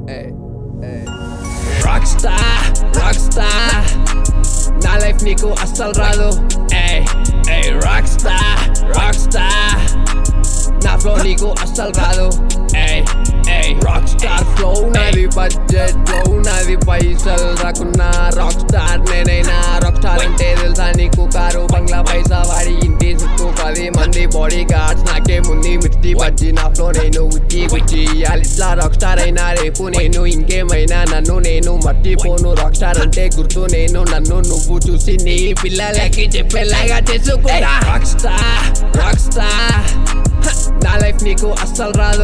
Rockstar నా life నీకు అస్సలు రాదు Rockstar నా ఫ్లో నీకు అస్సలు రాదు Rockstar flow నాది బడ్జెట్ ఫ్లో నాది పైసలు రాకున్నా Rockstar నేనైనా Rockstar అంటే తెలుసా నీకు కారు బంగ్లా పైసా వాడి ఇంటి చుట్టూ 10 మంది బాడీ గార్డ్స్ నాకే ముందు మిర్చి బజ్జి నా ఫ్లో నేను గుచ్చి ఇట్లా Rockstar అయినా రేపు నేను ఇంకేమైనా నన్ను నేను మర్చిపోను Rockstar అంటే గుర్తు నేను నన్ను నువ్వు చూసి నీ పిల్లలకి చెప్పేలాగా చేసుకున్నా Rockstar నా లైఫ్ నీకు అస్సలు రాదు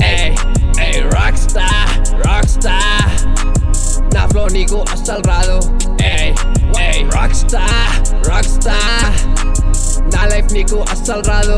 Rockstar నా ఫ్లో నీకు అస్సలు రాదు Rockstar నా లైఫ్ నీకు అస్సలు రాదు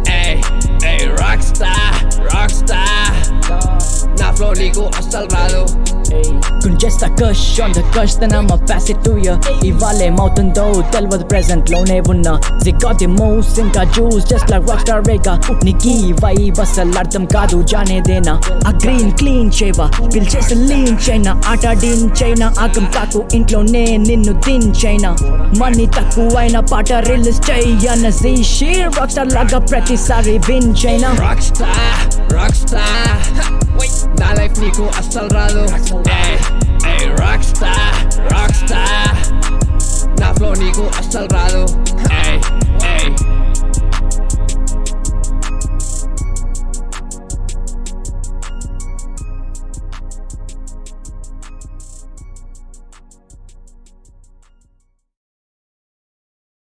Rockstar నా ఫ్లో నీకు అస్సలు రాదు Just a gush on the gush, then I'ma pass it to ya. ఇవాళే మౌతుందో తెల్వదు ప్రెజెంట్ లోనే ఉన్నా got the moves ఇంకా జ్యూస్ just like Rockstar రేగా నీకీ వైబ్ అసలు అర్థం కాదు జానేదేనా ఆ గ్రీన్ క్లీన్ చేయవా పిలిచేసి లీన్ చైనా ఆటాడించైనా ఆగం కాకు ఇంట్లోనే నిన్ను దించైనా మనీ తక్కువైన పాట రిలీజ్ చెయ్యన జీషి Rockstar లాగా ప్రతిసారి విన్ చైనా Rockstar నా లైఫ్ నీకు అస్సలు రాదు Rockstar నా ఫ్లో నీకు అస్సలు రాదు